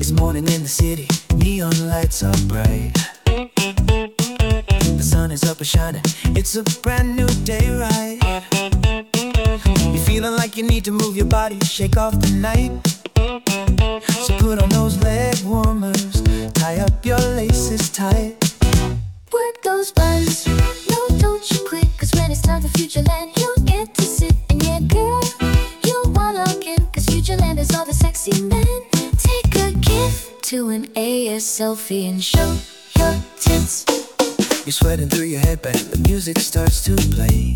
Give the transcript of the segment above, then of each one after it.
It's morning in the city, neon lights are bright. The sun is up and shining, it's a brand new day, right? You're feeling like you need to move your body, shake off the night. So put on those leg warmers, tie up your laces tight. Work those buns, no don't you quit. Cause when it's time for Futureland, you'll get to sit. And yeah girl, you'll wanna log in. Cause Futureland is all the sexy men. Take a gift to an AS selfie and show your tits. You're sweating through your headband, the music starts to play.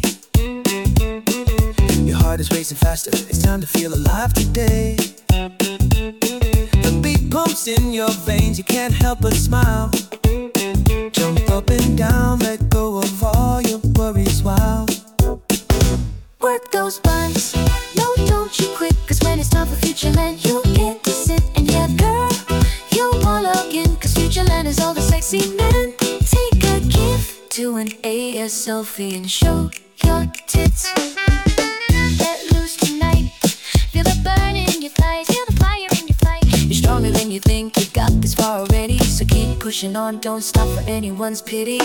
Your heart is racing faster, it's time to feel alive today. The beat pumps in your veins, you can't help but smile. Jump up and down, let go of all your worries, wow. Work those buns, no don't you quit. Cause when it's time for Futureland, you'll get to sit. And yeah girl, you'll wanna log in. Cause Futureland is all the sexy men. Take a gift to an AS selfie and show your tits. Let loose tonight, feel the burn in your thighs, feel the fire in your fight. You're stronger than you think, you got this far already. So keep pushing on, don't stop for anyone's pity.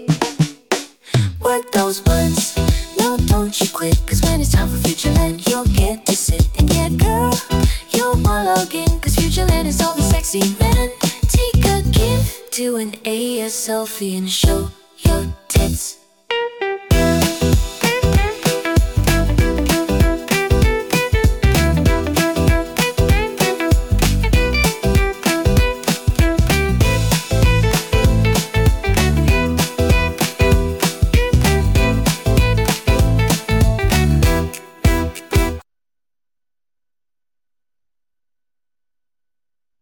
Work those buns, no don't you quit. Cause when it's time for Futureland, you'll get to sit. And yeah girl, you'll wanna log in. Cause Futureland is all the sexy men. Take a gift to an AS selfie and show your tits.